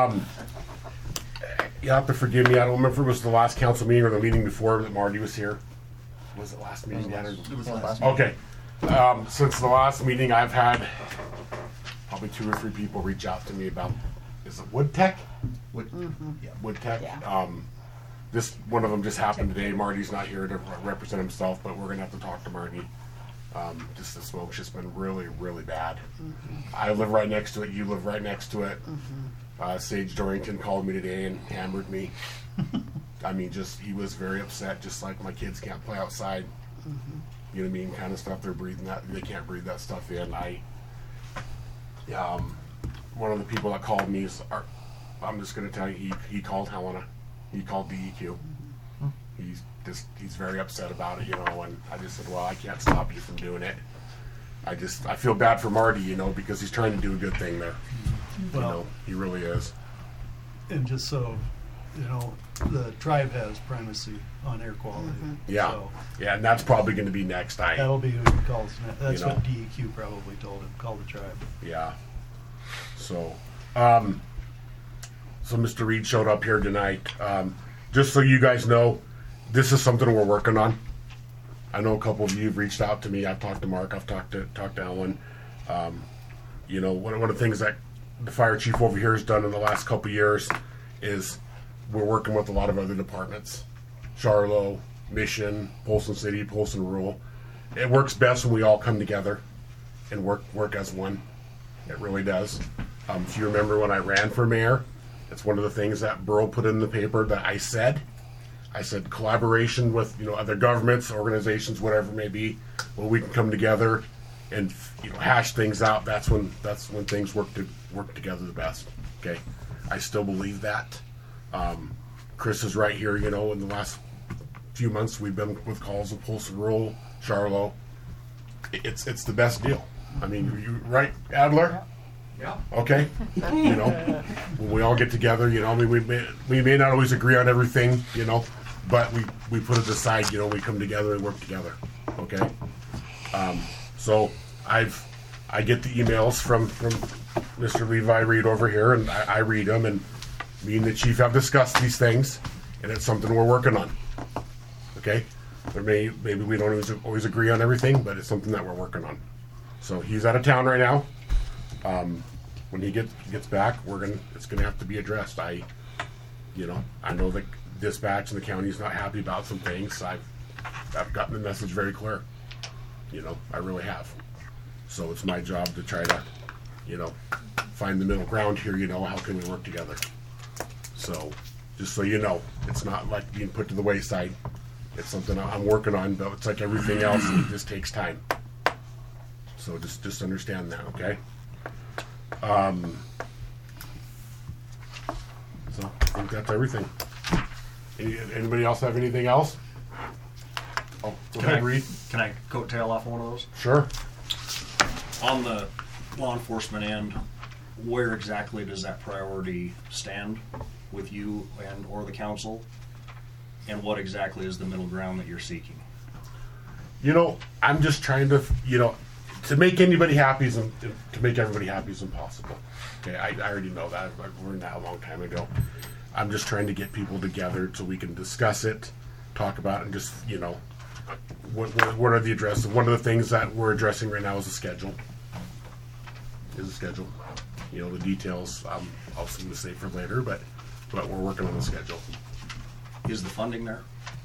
you have to forgive me. I don't remember if it was the last council meeting or the meeting before that Marty was here. Was it last meeting? It was last. Okay. Since the last meeting, I've had probably 2 or 3 people reach out to me about, is it Wood Tech? Wood Tech. Yeah. This one of them just happened today. Marty's not here to represent himself, but we're gonna have to talk to Marty. Just the smoke's just been really, really bad. I live right next to it. You live right next to it. Sage Dorrington called me today and hammered me. I mean, he was very upset. Just like my kids can't play outside. You know what I mean? Kind of stuff they're breathing that they can't breathe that stuff in. One of the people that called me I'm just gonna tell you, he called Helena. He called DEQ. He's very upset about it, you know, and I just said, well, I can't stop you from doing it. I feel bad for Marty, you know, because he's trying to do a good thing there. Well, you know, he really is. And just so, you know, the tribe has primacy on air quality. Yeah. So Yeah, and that's probably going to be next. that'll be who he calls next. That's You know. what DEQ probably told him. Call the tribe. Yeah. So, so Mr. Reed showed up here tonight. Just so you guys know, this is something we're working on. I know a couple of you have reached out to me. I've talked to Mark. I've talked to Alan. You know, one of the things that the fire chief over here has done in the last couple of years is we're working with a lot of other departments. Charlo, Mission, Polson City, Polson Rural. It works best when we all come together and work as one. It really does. If you remember when I ran for mayor, it's one of the things that Burrow put in the paper that I said collaboration with, you know, other governments, organizations, whatever it may be, where we can come together and, you know, hash things out. That's when things work together the best. Okay, I still believe that. Chris is right here. You know, in the last few months, we've been with calls of Polson Rural, Charlo. It's the best deal. I mean, you right, Adler? Yeah. Okay. You know, when we all get together, you know, I mean, we may not always agree on everything, you know, but we put it aside, you know, we come together and work together. Okay. So I get the emails from Mr. Levi Reed over here, and I read them, and me and the chief have discussed these things, and it's something we're working on. Okay. Maybe we don't always agree on everything, but it's something that we're working on. So he's out of town right now. When he gets back, it's gonna have to be addressed. I know the dispatch and the county's not happy about some things. I've gotten the message very clear. You know, I really have. So it's my job to try to, you know, find the middle ground here. You know, how can we work together? So, just so you know, it's not like being put to the wayside. It's something I'm working on, but it's like everything else. It just takes time. So just understand that, okay? So I think that's everything. Anybody else have anything else? Oh, go ahead, Reed. Can I coattail off one of those? Sure. On the law enforcement end, where exactly does that priority stand? with you and or the council? And what exactly is the middle ground that you're seeking? You know, I'm just trying to, to make anybody happy to make everybody happy is impossible. Okay, I already know that. I've learned that a long time ago. I'm just trying to get people together so we can discuss it, talk about it, and just, what are the addresses? One of the things that we're addressing right now is the schedule. The details, I'm also going to save for later, but we're working on the schedule. Is the funding there?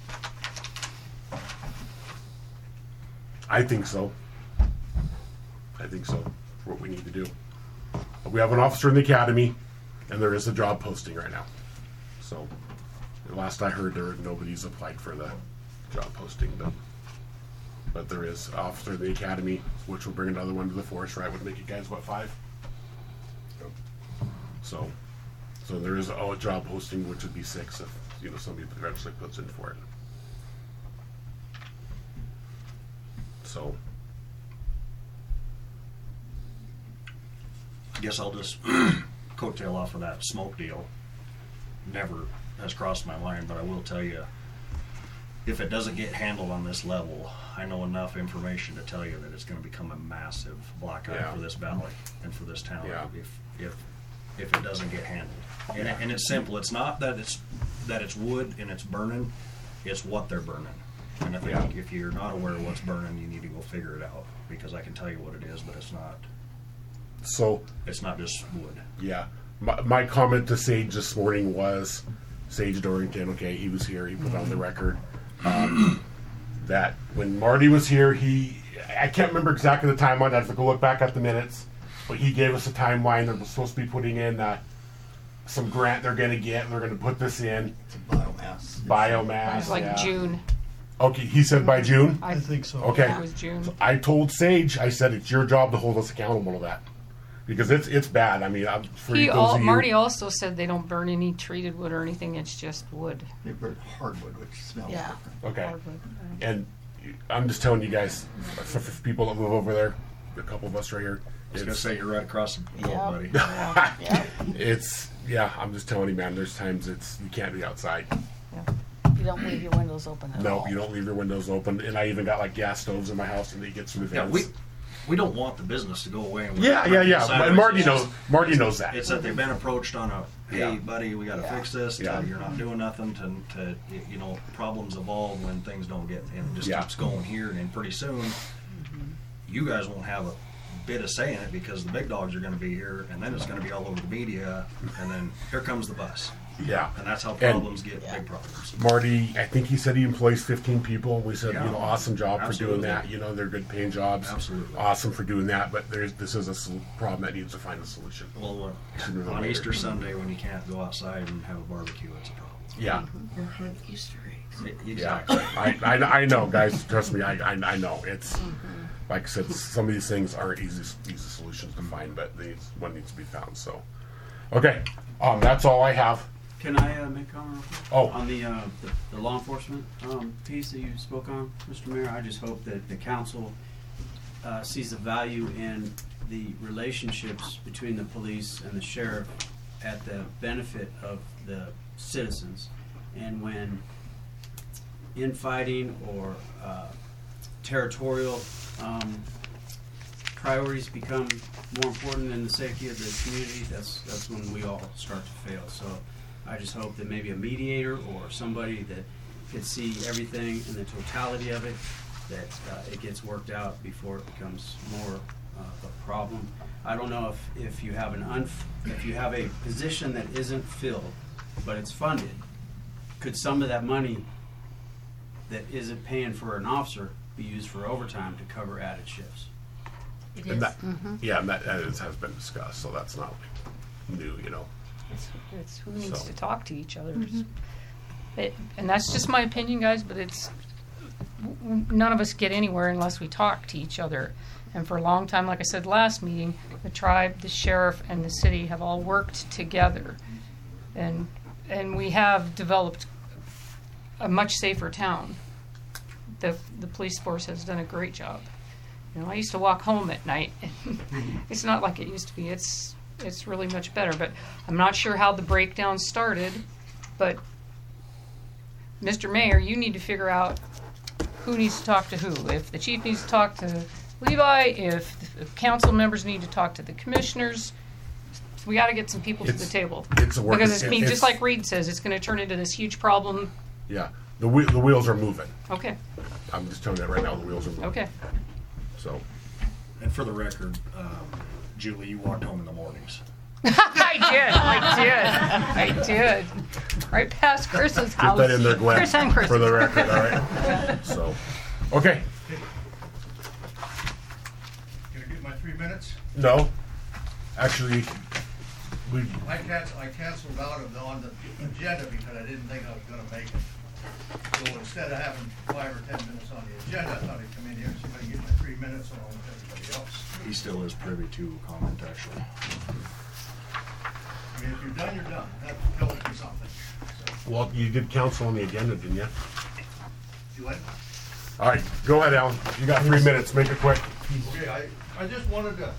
I think so. For what we need to do. We have an officer in the academy, and there is a job posting right now. So, last I heard, nobody's applied for the job posting, but there is an officer in the academy, which will bring another one to the force, right? Would make you guys, 5? So there is a job posting, which would be 6 if somebody eventually puts in for it. So. I guess I'll just coattail off of that smoke deal. Never has crossed my mind, but I will tell you, if it doesn't get handled on this level, I know enough information to tell you that it's going to become a massive black eye for this valley and for this town if it doesn't get handled. And it's simple. It's not that it's wood and it's burning. It's what they're burning. And I think if you're not aware of what's burning, you need to go figure it out, because I can tell you what it is, but it's not. So it's not just wood. Yeah. My comment to Sage this morning was, Sage Dorrington, okay, he was here, he put on the record, that when Marty was here, I can't remember exactly the timeline, I have to go look back at the minutes, but he gave us a timeline. They're supposed to be putting in some grant they're going to get, and they're going to put this in. It's a biomass. It's like June. Okay, he said by June? I think so. Okay. It was June. So I told Sage, I said, it's your job to hold us accountable to that. Because it's bad. I mean, Marty also said they don't burn any treated wood or anything. It's just wood. They burn hardwood, which smells different. Okay. Hardwood. And I'm just telling you guys, for people that live over there, a couple of us right here. I was going to say, you're right across the road, buddy. I'm just telling you, man, there's times you can't be outside. You don't leave your windows open at all. No, you don't leave your windows open. And I even got like gas stoves in my house, and they get through the vents. We don't want the business to go away. And Yeah. And Marty knows that. It's that they've been approached on hey, buddy, we got to fix this. You're not doing nothing to problems evolve when things don't get, and it just keeps going here, and then pretty soon, you guys won't have a bit of say in it, because the big dogs are going to be here, and then it's going to be all over the media, and then here comes the bus. Yeah. And that's how problems get big problems. Marty, I think he said he employs 15 people. We said, awesome job Absolutely. for doing that. They're good paying jobs. Absolutely. Awesome for doing that, but this is a problem that needs to find a solution. Well, on Easter Sunday, when you can't go outside and have a barbecue, it's a problem. Yeah. Or have Easter eggs. Exactly. Yeah. I know, guys. Trust me, I know. It's, like I said, some of these things aren't easy solutions to find, but one needs to be found. So, okay. That's all I have. Can I make a comment real quick? on the law enforcement piece that you spoke on, Mr. Mayor? I just hope that the council sees the value in the relationships between the police and the sheriff at the benefit of the citizens. And when infighting or territorial priorities become more important than the safety of the community, that's when we all start to fail. So I just hope that maybe a mediator or somebody that could see everything in the totality of it, that it gets worked out before it becomes more of a problem. I don't know if you have if you have a position that isn't filled, but it's funded, could some of that money that isn't paying for an officer be used for overtime to cover added shifts? It And is. that, yeah, and that has been discussed, so that's not new, It's who needs So. to talk to each other. And that's just my opinion, guys, but none of us get anywhere unless we talk to each other. And for a long time, like I said last meeting, the tribe, the sheriff, and the city have all worked together. And we have developed a much safer town. The police force has done a great job. I used to walk home at night. It's not like it used to be. It's it's really much better. But I'm not sure how the breakdown started, but Mr. Mayor, you need to figure out who needs to talk to who. If the chief needs to talk to Levi, if the council members need to talk to the commissioners, we got to get some people to the table. It's a work. Because just like Reed says, it's going to turn into this huge problem. Yeah, the wheels are moving. Okay. I'm just telling you that right now, the wheels are moving. Okay. So. And for the record, Julie, you walked home in the mornings. I did. Right past Chris's house. Get that in there, Glenn, Chris and Chris. for the record, all right? So, okay. Gonna get my 3 minutes? No. Actually, I canceled out on the agenda because I didn't think I was gonna make it. So instead of having 5 or 10 minutes on the agenda, I thought I'd come in here and see if I can get my 3 minutes along with everybody else. He still is privy to comment, actually. I mean, if you're done, you're done. That tells me something. well, you did council on the agenda, didn't you? Do I? All right, go ahead, Alan. You got 3 minutes. Make it quick. Okay, I just wanted to,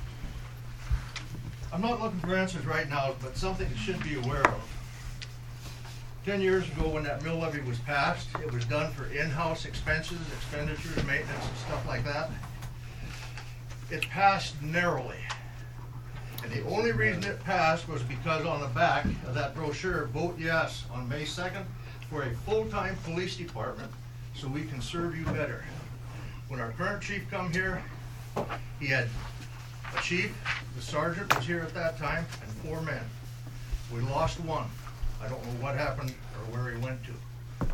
I'm not looking for answers right now, but something you should be aware of. 10 years ago, when that mill levy was passed, it was done for in-house expenses, expenditures, maintenance, and stuff like that. It passed narrowly. And the only reason it passed was because on the back of that brochure, vote yes on May 2nd for a full-time police department so we can serve you better. When our current chief come here, he had a chief, the sergeant was here at that time, and 4 men. We lost one. I don't know what happened or where he went to.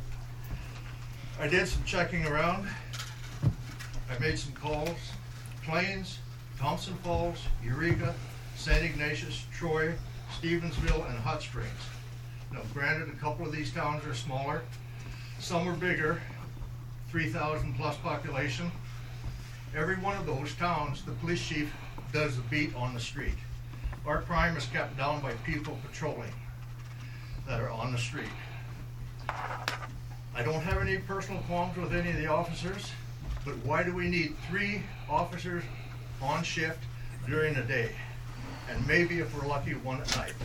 I did some checking around. I made some calls. Plains, Thompson Falls, Eureka, St. Ignatius, Troy, Stevensville, and Hot Springs. Now, granted, a couple of these towns are smaller. Some are bigger, 3,000 plus population. Every one of those towns, the police chief does the beat on the street. Our crime is kept down by people patrolling that are on the street. I don't have any personal qualms with any of the officers, but why do we need 3 officers on shift during the day? And maybe if we're lucky, 1 at night.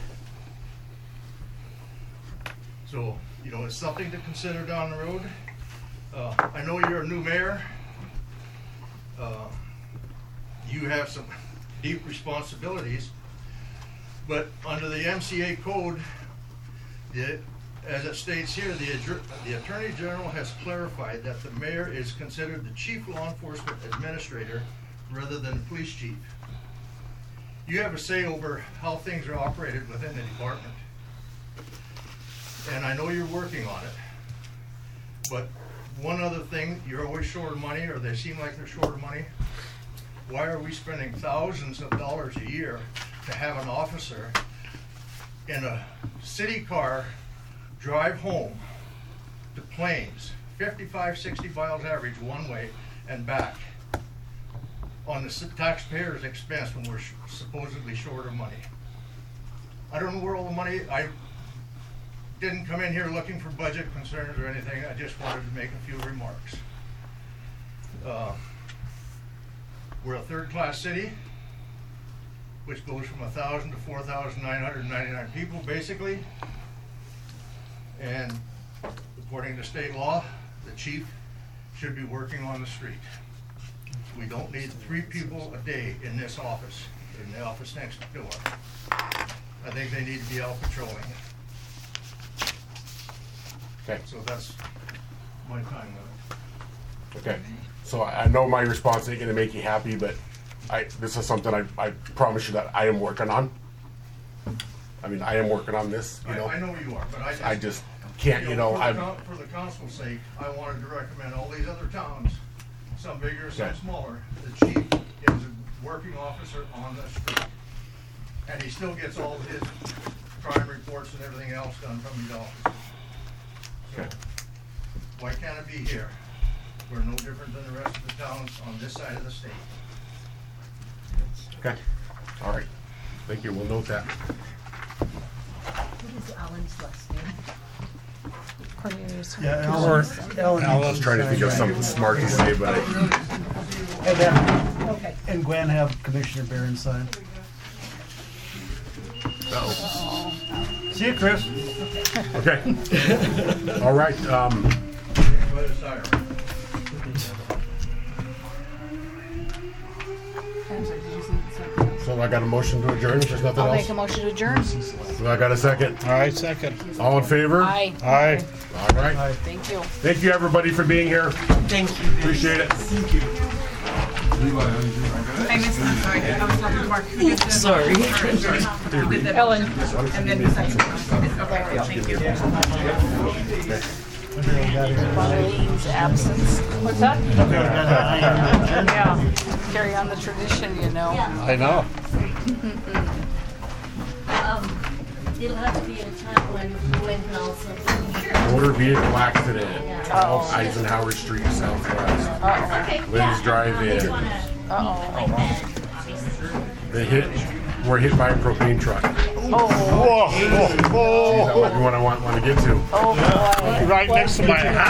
So, you know, it's something to consider down the road. I know you're a new mayor. You have some deep responsibilities, but under the MCA code, as it states here, the Attorney General has clarified that the mayor is considered the chief law enforcement administrator rather than the police chief. You have a say over how things are operated within the department. And I know you're working on it, but one other thing, you're always short of money, or they seem like they're short of money. Why are we spending thousands of dollars a year to have an officer in a city car drive home to Plains, 55, 60 miles average one way and back on the taxpayer's expense when we're supposedly short of money? I don't know where all the money, I didn't come in here looking for budget concerns or anything. I just wanted to make a few remarks. We're a third-class city, which goes from 1,000 to 4,999 people, basically. And according to state law, the chief should be working on the street. We don't need 3 people a day in this office, in the office next door. I think they need to be out patrolling. Okay. So that's my time limit. Okay. So I know my response ain't gonna make you happy, but this is something I promise you that I am working on. I mean, I am working on this, you know. I know you are, but I just can't, you know, for the council's sake, I wanted to recommend all these other towns, some bigger, some Okay. smaller. The chief is a working officer on the street. And he still gets all of his crime reports and everything else done from his office. So, why can't it be here? We're no different than the rest of the towns on this side of the state. Okay. All right. Thank you. We'll note that. What is Alan's last name? Cornelius. Yeah, Alan's trying to think of something smart to say, but And Gwen have Commissioner Barron sign. See you, Chris. Okay. All right. So I got a motion to adjourn if there's nothing I'll else. make a motion to adjourn. So I got a second. All right, second. All in favor? Aye. Aye. All right. Thank you. Thank you, everybody, for being here. Thank you. Appreciate it. Thank you. I missed it, sorry. I was talking to Mark. Who did the- Sorry. Who did the- Ellen. And then the second one. Okay, thank you. Marlene's absence. What's that? Yeah. Carry on the tradition, you know. I know. It'll have to be at a time when Nelson. Motor vehicle accident. Oh. Eisenhower Street, Southwest. Uh-oh. Lynn's Drive-In. Uh-oh. We're hit by a propane truck. Oh. Geez, that might be what I want to get to. Oh, boy. Right next to my house.